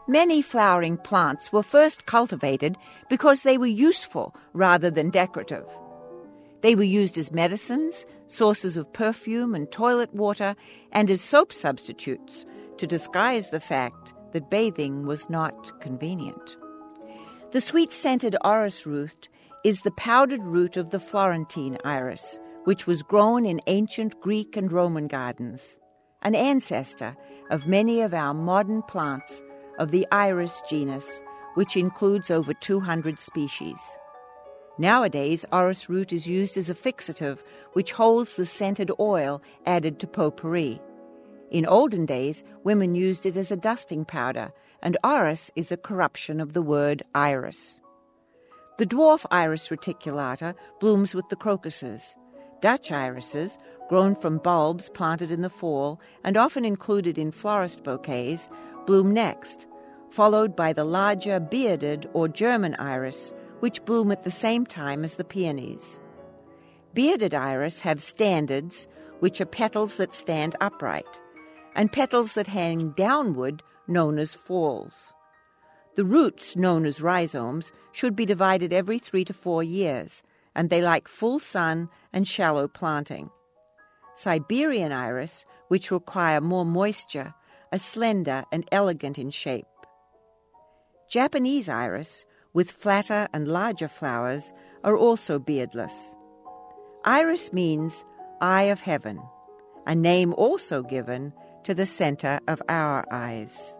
Many flowering plants were first cultivated because they were useful rather than decorative. They were used as medicines, sources of perfume and toilet water, and as soap substitutes to disguise the fact that bathing was not convenient. The sweet-scented orris root is the powdered root of the Florentine iris, which was grown in ancient Greek and Roman gardens, an ancestor of many of our modern plants of the iris genus, which includes over 200 species. Nowadays, orris root is used as a fixative, which holds the scented oil added to potpourri. In olden days, women used it as a dusting powder, and orris is a corruption of the word iris. The dwarf Iris reticulata blooms with the crocuses. Dutch irises, grown from bulbs planted in the fall and often included in florist bouquets, bloom next, followed by the larger bearded or German iris, which bloom at the same time as the peonies. Bearded iris have standards, which are petals that stand upright, and petals that hang downward, known as falls. The roots, known as rhizomes, should be divided every 3 to 4 years, and they like full sun and shallow planting. Siberian iris, which require more moisture, are slender and elegant in shape. Japanese iris, with flatter and larger flowers, are also beardless. Iris means eye of heaven, a name also given to the center of our eyes.